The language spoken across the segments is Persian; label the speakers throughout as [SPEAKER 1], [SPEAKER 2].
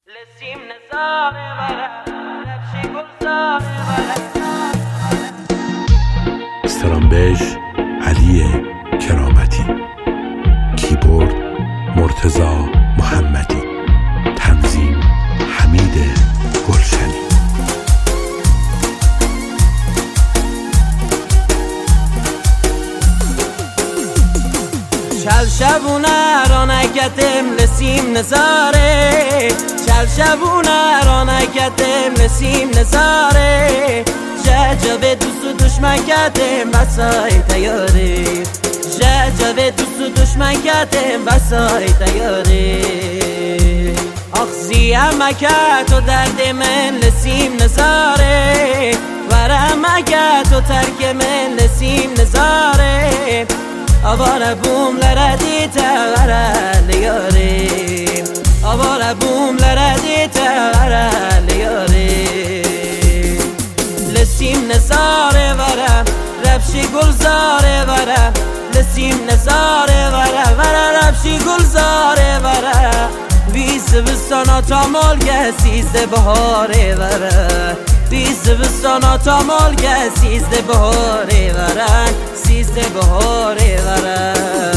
[SPEAKER 1] لسیم نزاره وره لبشی گلزاره وره
[SPEAKER 2] استرامبژ علی کرامتی، کیبورد مرتضی محمدی، تنظیم حمید گلشنی.
[SPEAKER 1] شل شبونه رانکتم لسیم نزاره، شل شبونه رانکتم لسیم نزاره، ججب دوست و دشمن کتم بسای تیاره، ججب دوست و دشمن کتم بسای تیاره. آخزی امکت و درد من لسیم نزاره، ورمکت و ترک من لسیم نزاره، آواره بوم لردیته وره لیاره، آواره بوم لردیته وره لیاره. لسیم نزاره وره رفشی گلزاره وره، لسیم نزاره وره وره رفشی گلزاره وره، بیز بستانا تا مالگه سیزده بهاره وره، بیز بستانا تا مالگه سیزده بهاره وره، سیزده بهاره وره.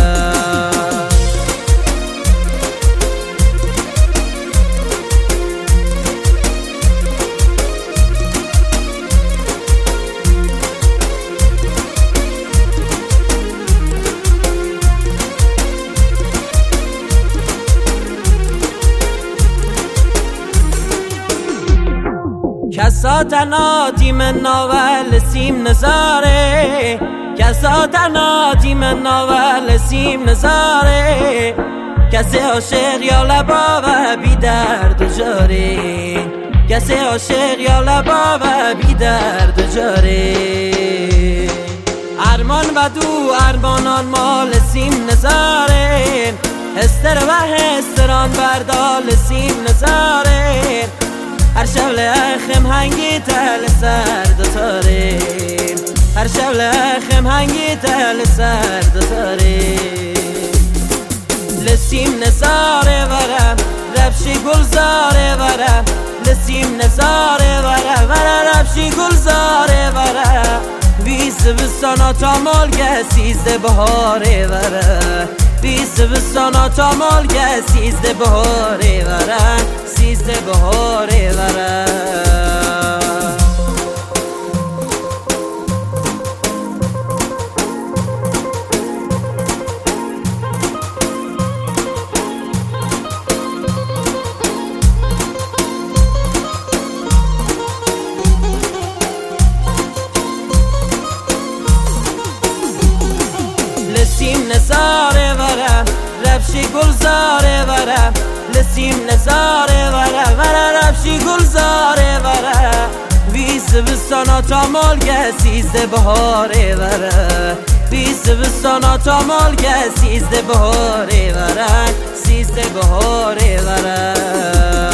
[SPEAKER 1] کساتناتی من ناول سیم نزاره، کساتناتی من ناول سیم نزاره، کسی عاشق یا لبا و بی درد و جاره، کسی عاشق یا لبا و بی درد و جاره. ارمان و دو ارمانان مال سیم نزاره، هستر و هستران بردال سیم نزاره، هر شب لخم هنگی تل سر دوتاره، هر شب لخم هنگی تل سر دوتاره. لسیم نزاره وره رفشی گلزاره وره، لسیم نزاره وره وره رفشی گلزاره وره، بیز بستانا تا مالگه سیزده بهاره وره، بیز بستانا تا مالگه سیزده بهاره وره، سیزده بهاره وره. لسیم نزاره وره رفشی گلزاره وره، لسیم نزاره وره وره رفشی گلزاره وره، بیز بستانا تا مالگه سیزده بهاره وره، بیز بستانا تا مالگه سیزده بهاره وره، سیزده بهاره وره.